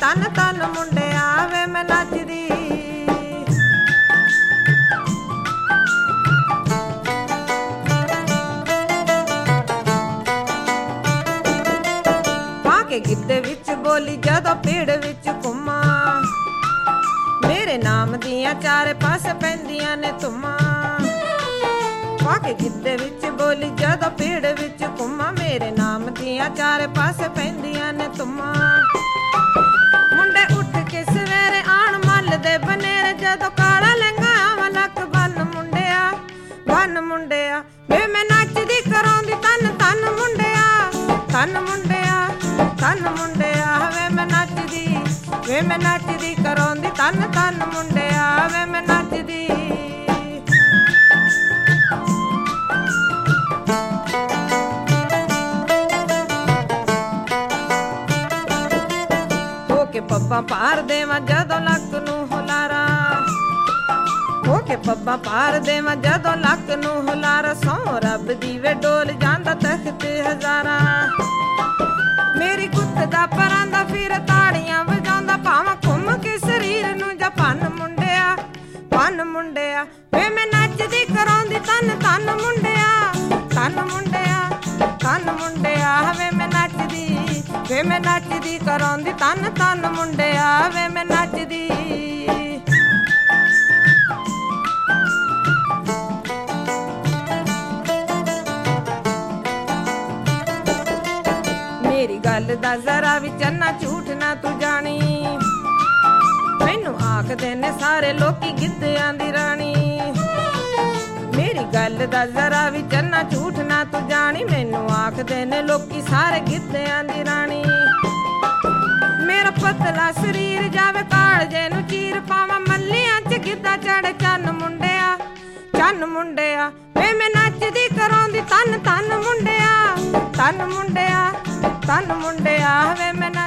ਤਨ ਤਨ ਮੁੰਡਿਆ ਵੇ ਮੈਂ ਨੱਚਦੀ। ਪਾ ਕੇ ਗਿੱਧੇ ਵਿੱਚ ਬੋਲੀ ਜਦੋਂ ਪੀੜ ਵਿੱਚ ਘੁੰਮਾਂ, ਮੇਰੇ ਨਾਮ ਦੀਆਂ ਚਾਰੇ ਪਾਸੇ ਪੈਂਦੀਆਂ ਨੇ ਧੁੰਮਾਂ। ਪਾ ਕੇ ਗਿੱਧੇ ਵਿੱਚ ਬੋਲੀ ਜਦੋਂ ਪੀੜ ਵਿੱਚ ਘੁੰਮਾਂ, ਮੇਰੇ ਨਾਮ ਦੀਆਂ ਚਾਰੇ ਪਾਸੇ ਪੈਂਦੀਆਂ ਨੇ ਧੁੰਮਾਂ। ਮੁੰਡੇ ਉੱਠ ਕੇ ਸਵੇਰੇ ਆਣ ਮੱਲ ਦੇ ਬਨੇਰੇ, ਜਦੋਂ ਕਾਲਾ ਲਹਿੰਗਾ ਆਵਾਂ ਲੱਕ ਬੰਨ ਮੁੰਡਿਆ, ਬੰਨ ਮੁੰਡਿਆ ਵੇ ਮੈਂ ਨੱਚਦੀ ਕਰਾਉਂਦੀ ਤਨ ਤਨ ਮੁੰਡਿਆ, ਤਨ ਮੁੰਡਿਆ ਤਨ ਮੁੰਡਿਆ ਵੇ ਮੈਂ ਨੱਚਦੀ, ਵੇ ਮੈਂ ਨੱਚਦੀ ਕਰਾਉਂਦੀ ਤਨ ਤਨ ਮੁੰਡਿਆ ਵੇ ਮੈਂ ਨੱਚਦੀ। ਹੋ ਕੇ ਪੱਬਾਂ ਪਾਰ ਦੇਵਾਂ ਜਦੋਂ ਲੱਕ ਨੂੰ ਹੁਲਾਰਾ, ਹੋ ਕੇ ਪੱਬਾਂ ਪਾਰ ਦੇਵਾਂ ਜਦੋਂ ਲੱਕ ਨੂੰ ਹੁਲਾਰਾ। ਸਹੁੰ ਰੱਬ ਦੀ ਵੇ ਡੋਲ ਜਾਂਦਾ ਤਖਤ ਹਜ਼ਾਰਾਂ, ਮੇਰੀ ਗੁੱਤ ਦਾ ਪਰਾਂਦਾ ਫਿਰ ਤਾੜੀਆਂ ਵਜਾਉਂਦਾ, ਭਾਵਾਂ ਘੁੰਮ ਕੇ ਸਰੀਰ ਨੂੰ ਜਾਂ ਭੰਨ ਮੁੰਡਿਆ, ਭੰਨ ਮੁੰਡਿਆ ਵੇ ਮੈਂ ਨੱਚਦੀ ਕਰਾਉਂਦੀ ਤਨ ਤਨ ਮੁੰਡਿਆ, ਤਨ ਮੁੰਡਿਆ ਤਨ ਮੁੰਡਿਆ ਵੇ ਮੈਂ ਨੱਚਦੀ, ਵੇ ਮੈਂ ਨੱਚਦੀ ਕਰਾਉਂਦੀ ਤਨ ਤਨ ਮੁੰਡਿਆ ਵੇ ਮੈਂ ਨੱਚਦੀ। ਮੇਰੀ ਗੱਲ ਦਾ ਜ਼ਰਾ ਵੀ ਚੰਨਾ ਝੂਠ ਨਾ ਤੂੰ ਜਾਣੀ, ਮੈਨੂੰ ਆਖਦੇ ਨੇ ਸਾਰੇ ਲੋਕੀ ਗਿੱਧਿਆਂ ਦੀ ਰਾਣੀ। ਮੇਰੀ ਗੱਲ ਦਾ ਜ਼ਰਾ ਵੀ ਚੰਨਾ ਝੂਠ ਨਾ ਤੂੰ ਜਾਣੀ, ਮੈਨੂੰ ਆਖਦੇ ਨੇ ਲੋਕੀ ਸਾਰੇ ਗਿੱਧਿਆਂ ਦੀ ਰਾਣੀ। ਮੇਰਾ ਪਤਲਾ ਸਰੀਰ ਜਾਵੇ ਕਾਲਜੇ ਨੂੰ ਚੀਰ, ਪਾਵਾਂ ਮੱਲੀਆਂ ਚ ਗਿੱਧਾ ਚੜੇ ਚੰਨ ਮੁੰਡਿਆ, ਚੰਨ ਮੁੰਡਿਆ ਵੇ ਮੈਂ ਨੱਚਦੀ ਕਰਾਉਂਦੀ ਤਨ ਤਨ ਮੁੰਡਿਆ, ਤਨ ਮੁੰਡਿਆ ਤਨ ਮੁੰਡਿਆ ਵੇ ਮੈਂ